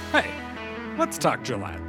Hey, let's talk Gillette.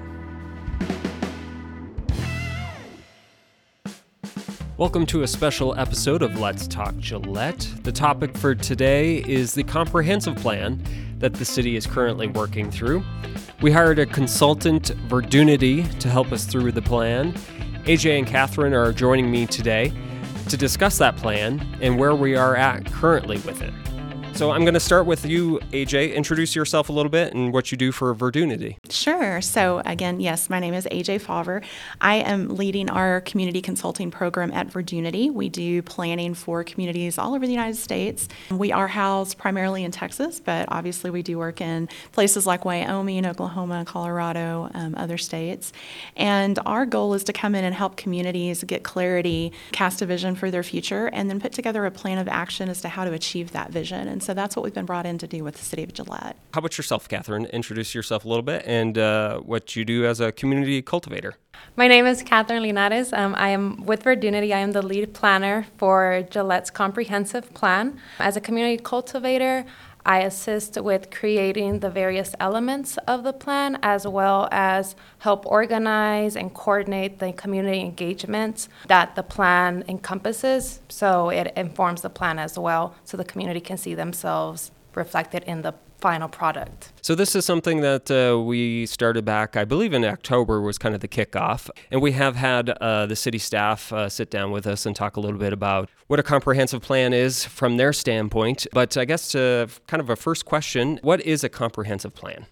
Welcome to a special episode of Let's Talk Gillette. The topic for today is the comprehensive plan that the city is currently working through. We hired a consultant, Verdunity, to help us through the plan. AJ and Catherine are joining me today to discuss that plan and where we are at currently with it. So I'm going to start with you, AJ. Introduce yourself a little bit and what you do for Verdunity. Sure. So again, yes, my name is AJ Fauver. I am leading our community consulting program at Verdunity. We do planning for communities all over the United States. We are housed primarily in Texas, but obviously we do work in places like Wyoming, Oklahoma, Colorado, other states. And our goal is to come in and help communities get clarity, cast a vision for their future, and then put together a plan of action as to how to achieve that vision. And so that's what we've been brought in to do with the City of Gillette. How about yourself, Catherine? Introduce yourself a little bit and what you do as a community cultivator. My name is Catherine Linares. I am with Verdunity. I am the lead planner for Gillette's comprehensive plan. As a community cultivator, I assist with creating the various elements of the plan, as well as help organize and coordinate the community engagements that the plan encompasses, so it informs the plan as well, so the community can see themselves reflected in the final product. So this is something that we started back, I believe in October was kind of the kickoff. And we have had the city staff sit down with us and talk a little bit about what a comprehensive plan is from their standpoint. But I guess kind of a first question, what is a comprehensive plan?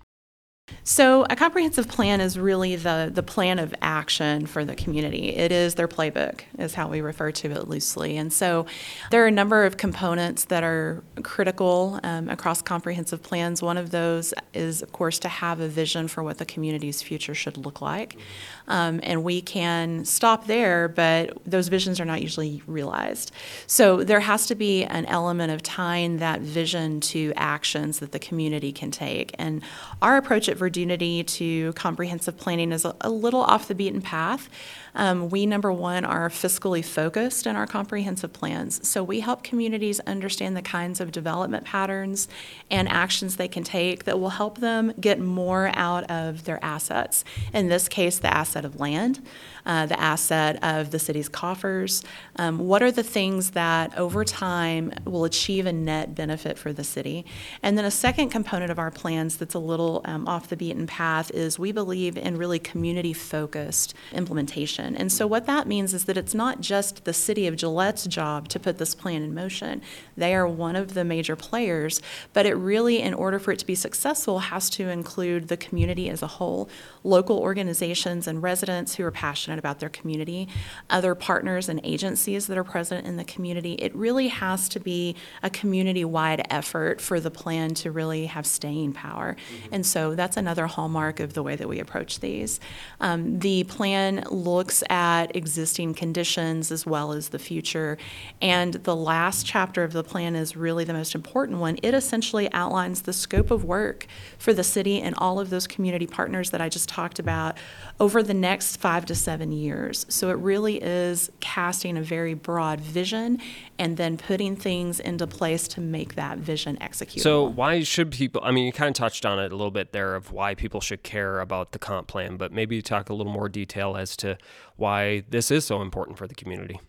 So a comprehensive plan is really the plan of action for the community. It is their playbook, is how we refer to it loosely. And so there are a number of components that are critical across comprehensive plans. One of those is, of course, to have a vision for what the community's future should look like. And we can stop there, but those visions are not usually realized. So there has to be an element of tying that vision to actions that the community can take. And our approach at Verdunity to comprehensive planning is a little off the beaten path. We, number one, are fiscally focused in our comprehensive plans. So we help communities understand the kinds of development patterns and actions they can take that will help them get more out of their assets. In this case, the asset of land, the asset of the city's coffers. What are the things that over time will achieve a net benefit for the city? And then a second component of our plans that's a little off the beaten path is we believe in really community-focused implementation. And so what that means is that it's not just the City of Gillette's job to put this plan in motion. They are one of the major players, but it really, in order for it to be successful, has to include the community as a whole, local organizations and residents who are passionate about their community, other partners and agencies that are present in the community. It really has to be a community-wide effort for the plan to really have staying power. And so that's another hallmark of the way that we approach these. The plan looks at existing conditions as well as the future. And the last chapter of the plan is really the most important one. It essentially outlines the scope of work for the city and all of those community partners that I just talked about over the next 5 to 7 years. So it really is casting a very broad vision and then putting things into place to make that vision executable. So why should people, I mean, you kind of touched on it a little bit there of why people should care about the comp plan, but maybe talk a little more detail as to why this is so important for the community.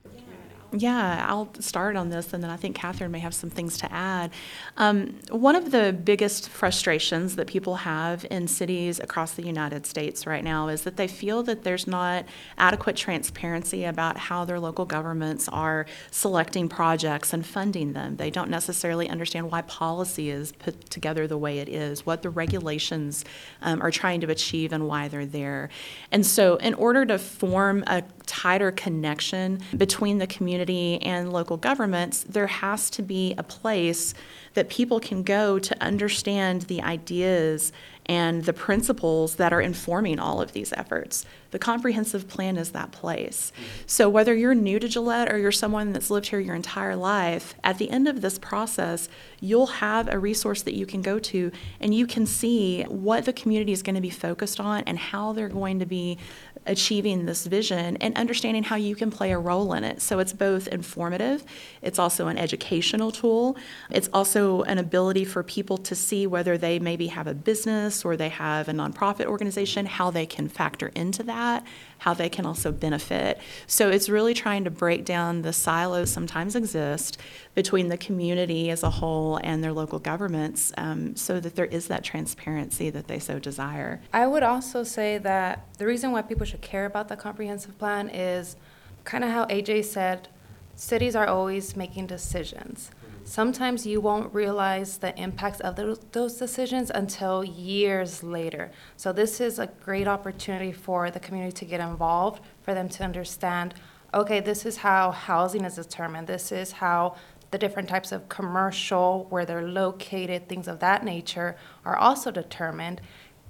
Yeah, I'll start on this, and then I think Catherine may have some things to add. One of the biggest frustrations that people have in cities across the United States right now is that they feel that there's not adequate transparency about how their local governments are selecting projects and funding them. They don't necessarily understand why policy is put together the way it is, what the regulations are trying to achieve, and why they're there. And so in order to form a tighter connection between the community and local governments, there has to be a place that people can go to understand the ideas and the principles that are informing all of these efforts. The comprehensive plan is that place. So whether you're new to Gillette or you're someone that's lived here your entire life, at the end of this process, you'll have a resource that you can go to and you can see what the community is going to be focused on and how they're going to be achieving this vision and understanding how you can play a role in it. So it's both informative, it's also an educational tool, it's also an ability for people to see whether they maybe have a business or they have a nonprofit organization, how they can factor into that, how they can also benefit. So it's really trying to break down the silos sometimes exist between the community as a whole and their local governments, so that there is that transparency that they so desire. I would also say that the reason why people should care about the comprehensive plan is kind of how AJ said, cities are always making decisions. Sometimes you won't realize the impacts of those decisions until years later. So this is a great opportunity for the community to get involved, for them to understand, okay, this is how housing is determined. This is how the different types of commercial, where they're located, things of that nature are also determined,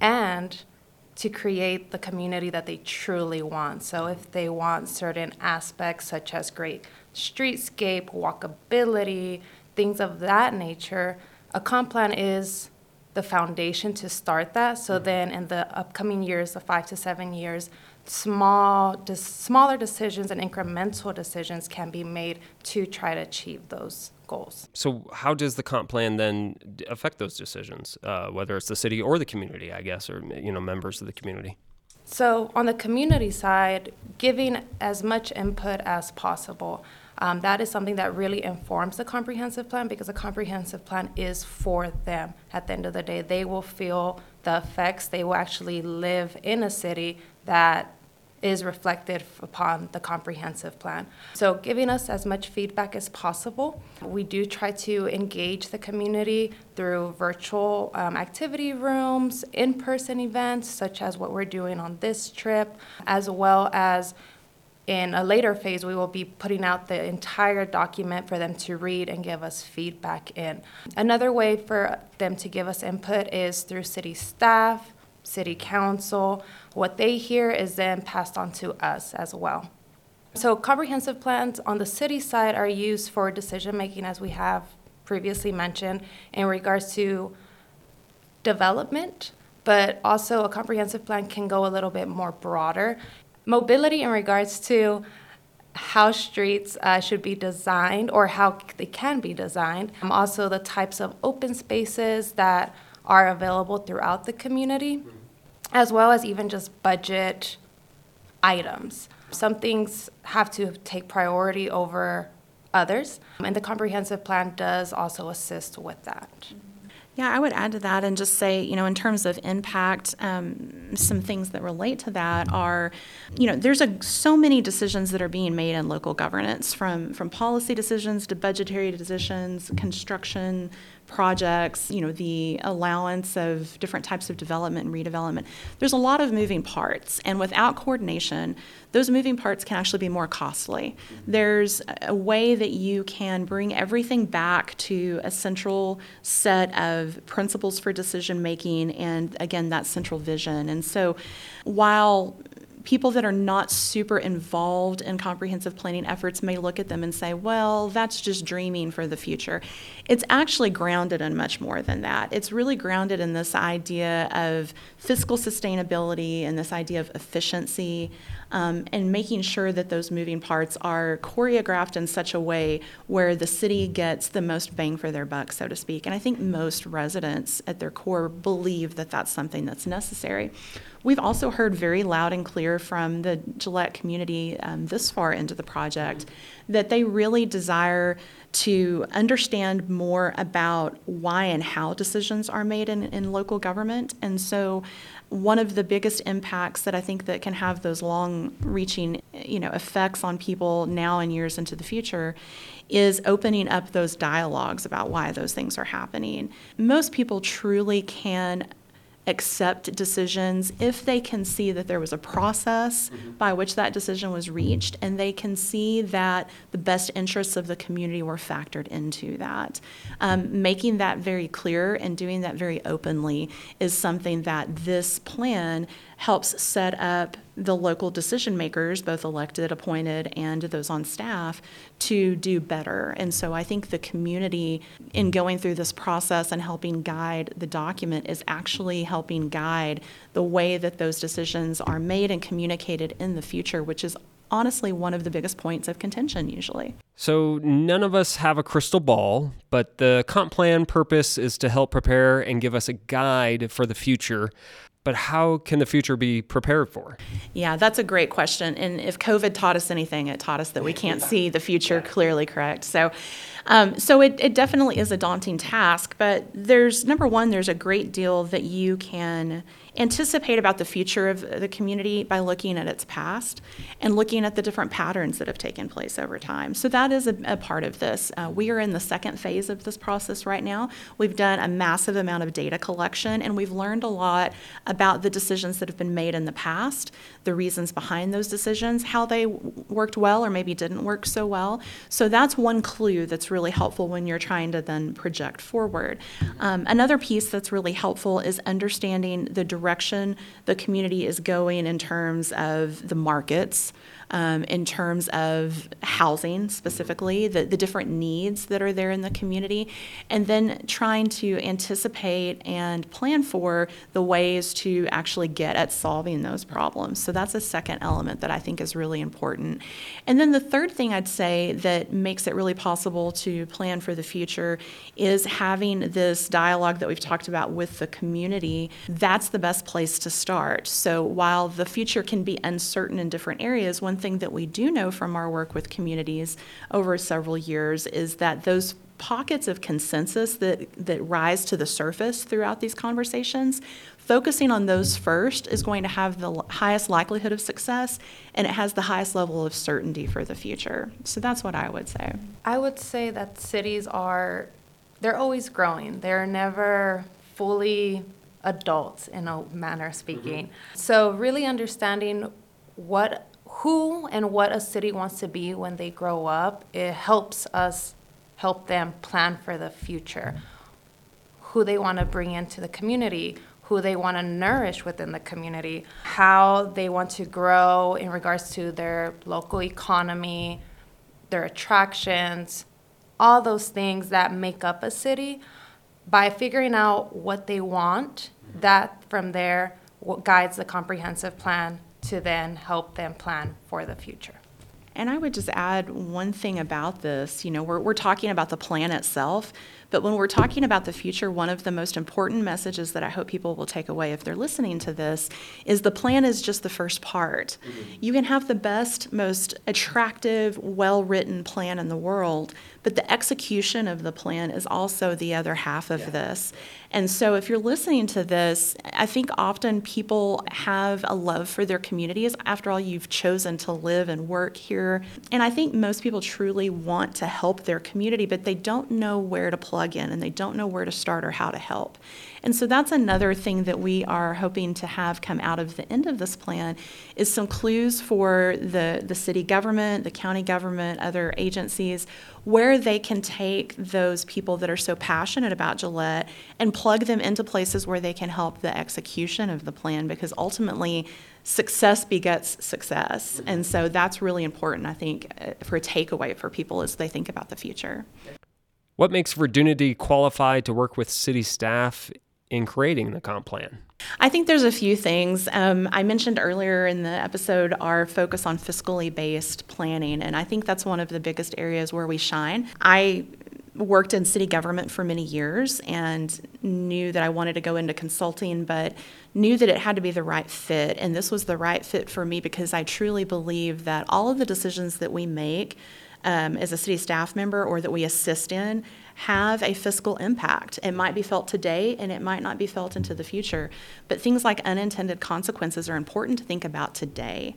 and to create the community that they truly want. So if they want certain aspects such as great streetscape, walkability, things of that nature, a comp plan is the foundation to start that. So then in the upcoming years, the 5 to 7 years, smaller decisions and incremental decisions can be made to try to achieve those goals. So how does the comp plan then affect those decisions, whether it's the city or the community, I guess, or members of the community? So on the community side, giving as much input as possible. That is something that really informs the comprehensive plan, because a comprehensive plan is for them. At the end of the day, they will feel the effects. They will actually live in a city that is reflected upon the comprehensive plan. So giving us as much feedback as possible. We do try to engage the community through virtual activity rooms, in-person events, such as what we're doing on this trip, as well as in a later phase, we will be putting out the entire document for them to read and give us feedback in. Another way for them to give us input is through city staff, city council. What they hear is then passed on to us as well. So comprehensive plans on the city side are used for decision making, as we have previously mentioned, in regards to development, but also a comprehensive plan can go a little bit more broader. Mobility in regards to how streets should be designed or how they can be designed. Also the types of open spaces that are available throughout the community, as well as even just budget items. Some things have to take priority over others, and the comprehensive plan does also assist with that. Yeah, I would add to that and just say, in terms of impact, some things that relate to that are, there's so many decisions that are being made in local governance, from policy decisions to budgetary decisions, construction projects, the allowance of different types of development and redevelopment. There's a lot of moving parts, and without coordination, those moving parts can actually be more costly. There's a way that you can bring everything back to a central set of principles for decision making and, again, that central vision. And so while people that are not super involved in comprehensive planning efforts may look at them and say, well, that's just dreaming for the future. It's actually grounded in much more than that. It's really grounded in this idea of fiscal sustainability and this idea of efficiency, and making sure that those moving parts are choreographed in such a way where the city gets the most bang for their buck, so to speak. And I think most residents at their core believe that that's something that's necessary. We've also heard very loud and clear from the Gillette community this far into the project that they really desire to understand more about why and how decisions are made in local government. And so one of the biggest impacts that I think that can have those long-reaching, effects on people now and years into the future is opening up those dialogues about why those things are happening. Most people truly can accept decisions if they can see that there was a process by which that decision was reached, and they can see that the best interests of the community were factored into that. Making that very clear and doing that very openly is something that this plan helps set up the local decision makers, both elected, appointed, and those on staff, to do better. And so I think the community, in going through this process and helping guide the document, is actually helping guide the way that those decisions are made and communicated in the future, which is honestly one of the biggest points of contention usually. So none of us have a crystal ball, but the comp plan purpose is to help prepare and give us a guide for the future. But how can the future be prepared for? Yeah, that's a great question. And if COVID taught us anything, it taught us that we can't see the future clearly, correct? So it definitely is a daunting task, but number one, there's a great deal that you can anticipate about the future of the community by looking at its past and looking at the different patterns that have taken place over time. So that is a part of this. We are in the second phase of this process right now. We've done a massive amount of data collection, and we've learned a lot about the decisions that have been made in the past, the reasons behind those decisions, how they worked well or maybe didn't work so well. So that's one clue that's really helpful when you're trying to then project forward. Another piece that's really helpful is understanding the direction the community is going in terms of the markets, in terms of housing specifically, the different needs that are there in the community, and then trying to anticipate and plan for the ways to actually get at solving those problems. So that's a second element that I think is really important. And then the third thing I'd say that makes it really possible to plan for the future is having this dialogue that we've talked about with the community. That's the best place to start. So while the future can be uncertain in different areas, one thing that we do know from our work with communities over several years is that those pockets of consensus that rise to the surface throughout these conversations, focusing on those first is going to have the highest likelihood of success, and it has the highest level of certainty for the future. So that's what I would say. I would say that cities they're always growing. They're never fully adults in a manner of speaking. So really understanding who and what a city wants to be when they grow up, it helps us help them plan for the future, who they want to bring into the community, who they want to nourish within the community, how they want to grow in regards to their local economy, their attractions, all those things that make up a city. By figuring out what they want, that from there what guides the comprehensive plan to then help them plan for the future. And I would just add one thing about this. We're talking about the plan itself, but when we're talking about the future, one of the most important messages that I hope people will take away if they're listening to this is the plan is just the first part. You can have the best, most attractive, well-written plan in the world, but the execution of the plan is also the other half of this. And so if you're listening to this, I think often people have a love for their communities. After all, you've chosen to live and work here. And I think most people truly want to help their community, but they don't know where to plug in and they don't know where to start or how to help. And so that's another thing that we are hoping to have come out of the end of this plan is some clues for the city government, the county government, other agencies, where they can take those people that are so passionate about Gillette and plug them into places where they can help the execution of the plan, because ultimately success begets success. And so that's really important, I think, for a takeaway for people as they think about the future. What makes Verdunity qualified to work with city staff in creating the comp plan? I think there's a few things. I mentioned earlier in the episode our focus on fiscally based planning, and I think that's one of the biggest areas where we shine. I worked in city government for many years and knew that I wanted to go into consulting, but knew that it had to be the right fit, and this was the right fit for me because I truly believe that all of the decisions that we make as a city staff member or that we assist in have a fiscal impact. It might be felt today and it might not be felt into the future, but things like unintended consequences are important to think about today.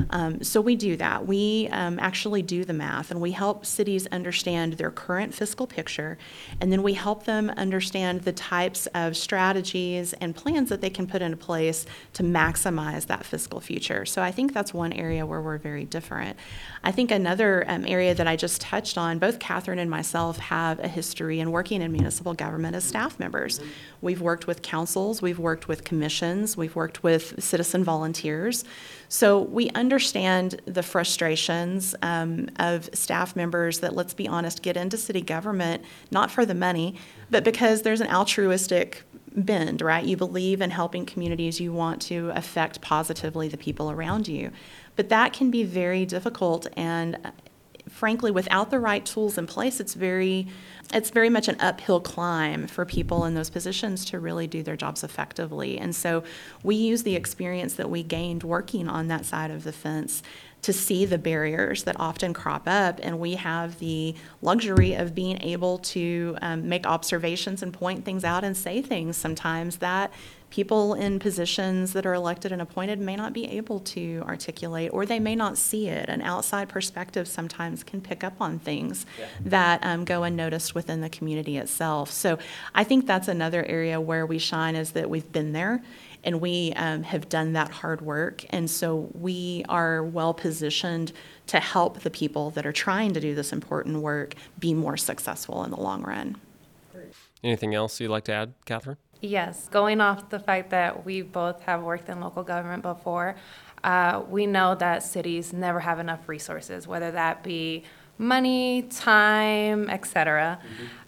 So we do that. We actually do the math and we help cities understand their current fiscal picture, and then we help them understand the types of strategies and plans that they can put into place to maximize that fiscal future. So I think that's one area where we're very different. I think another area that I just touched on, both Catherine and myself have a history history in working in municipal government as staff members. We've worked with councils, we've worked with commissions, we've worked with citizen volunteers. So we understand the frustrations of staff members that, let's be honest, get into city government not for the money, but because there's an altruistic bend, right? You believe in helping communities, you want to affect positively the people around you. But that can be very difficult, and frankly, without the right tools in place, it's very much an uphill climb for people in those positions to really do their jobs effectively. And so we use the experience that we gained working on that side of the fence to see the barriers that often crop up, and we have the luxury of being able to make observations and point things out and say things sometimes that people in positions that are elected and appointed may not be able to articulate, or they may not see it. An outside perspective sometimes can pick up on things that go unnoticed within the community itself. So I think that's another area where we shine, is that we've been there and we have done that hard work. And so we are well positioned to help the people that are trying to do this important work be more successful in the long run. Anything else you'd like to add, Catherine? Yes, going off the fact that we both have worked in local government before, we know that cities never have enough resources, whether that be money, time, etc.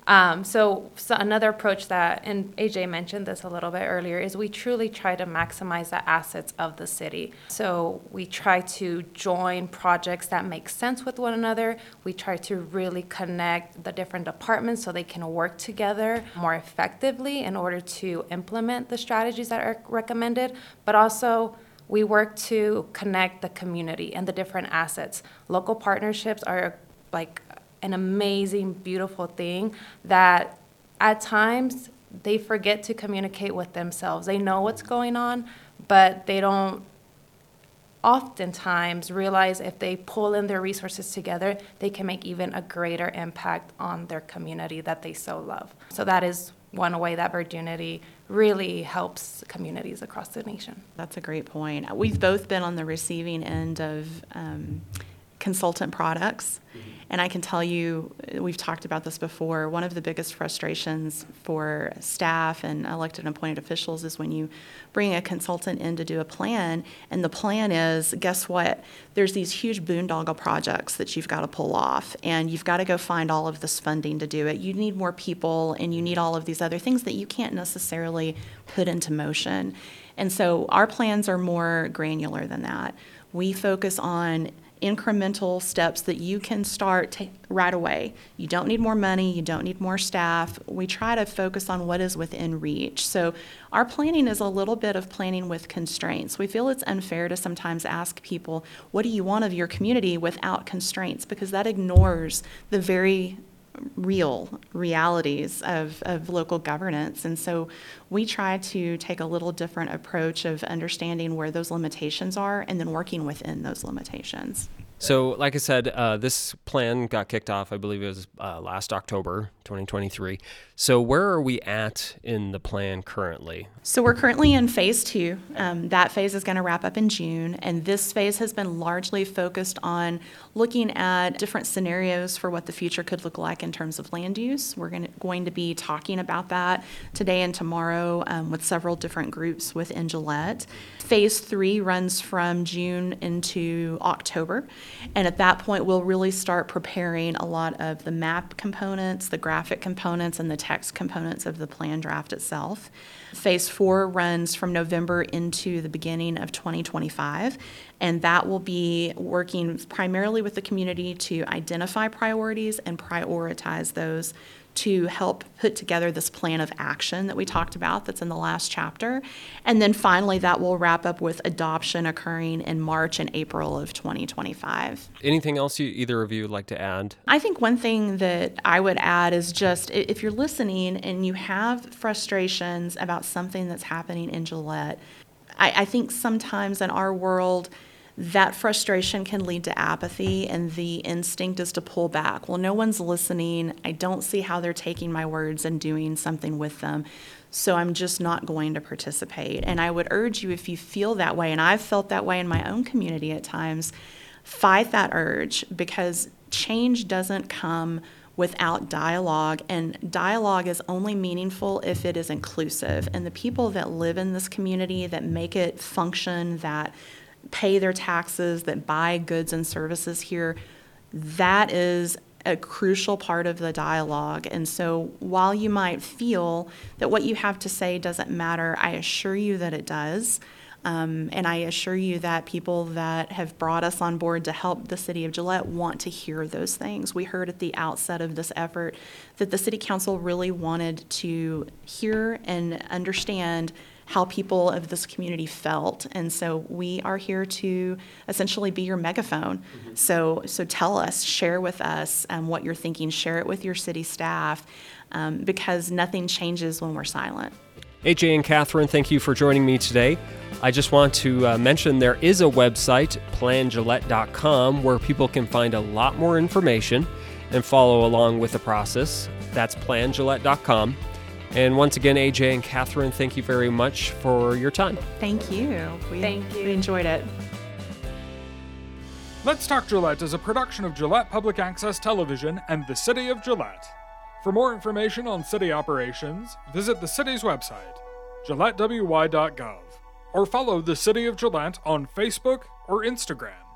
So another approach that, and AJ mentioned this a little bit earlier, is we truly try to maximize the assets of the city. So we try to join projects that make sense with one another. We try to really connect the different departments so they can work together more effectively in order to implement the strategies that are recommended, but also we work to connect the community and the different assets. Local partnerships are like an amazing, beautiful thing that at times they forget to communicate with themselves. They know what's going on, but they don't oftentimes realize if they pull in their resources together, they can make even a greater impact on their community that they so love. So that is one way that Verdunity really helps communities across the nation. That's a great point. We've both been on the receiving end of consultant products. And I can tell you, we've talked about this before, one of the biggest frustrations for staff and elected and appointed officials is when you bring a consultant in to do a plan, and the plan is, guess what? There's these huge boondoggle projects that you've got to pull off, and you've got to go find all of this funding to do it. You need more people, and you need all of these other things that you can't necessarily put into motion. And so our plans are more granular than that. We focus on incremental steps that you can start right away. You don't need more money, you don't need more staff. We try to focus on what is within reach. So our planning is a little bit of planning with constraints. We feel it's unfair to sometimes ask people, what do you want of your community without constraints? Because that ignores the very real realities of local governance. And so we try to take a little different approach of understanding where those limitations are and then working within those limitations. So, like I said, this plan got kicked off, I believe it was last October, 2023. So where are we at in the plan currently? So we're currently in phase 2. That phase is going to wrap up in June, and this phase has been largely focused on looking at different scenarios for what the future could look like in terms of land use. We're going to be talking about that today and tomorrow with several different groups within Gillette. Phase 3 runs from June into October, and at that point we'll really start preparing a lot of the map components, the graphic components, and the text components of the plan draft itself. Phase 4 runs from November into the beginning of 2025, and that will be working primarily with the community to identify priorities and prioritize those to help put together this plan of action that we talked about that's in the last chapter. And then finally, that will wrap up with adoption occurring in March and April of 2025. Anything else either of you would like to add? I think one thing that I would add is just if you're listening and you have frustrations about something that's happening in Gillette, I think sometimes in our world, that frustration can lead to apathy, and the instinct is to pull back. Well, no one's listening. I don't see how they're taking my words and doing something with them, so I'm just not going to participate. And I would urge you, if you feel that way, and I've felt that way in my own community at times, fight that urge, because change doesn't come without dialogue. And dialogue is only meaningful if it is inclusive. And the people that live in this community, that make it function, that pay their taxes, that buy goods and services here, that is a crucial part of the dialogue. And so while you might feel that what you have to say doesn't matter, I assure you that it does. And I assure you that people that have brought us on board to help the City of Gillette want to hear those things. We heard at the outset of this effort that the City Council really wanted to hear and understand how people of this community felt. And so we are here to essentially be your megaphone. Mm-hmm. So tell us, share with us what you're thinking, share it with your city staff, because nothing changes when we're silent. AJ and Catherine, thank you for joining me today. I just want to mention there is a website, plangillette.com, where people can find a lot more information and follow along with the process. That's plangillette.com. And once again, AJ and Catherine, thank you very much for your time. Thank you. Thank you. We enjoyed it. Let's Talk Gillette is a production of Gillette Public Access Television and the City of Gillette. For more information on city operations, visit the city's website, gillettewy.gov, or follow the City of Gillette on Facebook or Instagram.